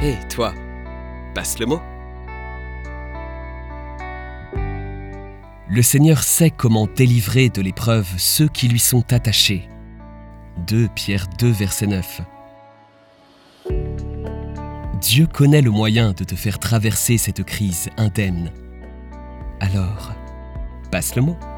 Hé, toi, passe le mot. Le Seigneur sait comment délivrer de l'épreuve ceux qui lui sont attachés. 2 Pierre 2, verset 9. Dieu connaît le moyen de te faire traverser cette crise indemne. Alors, passe le mot.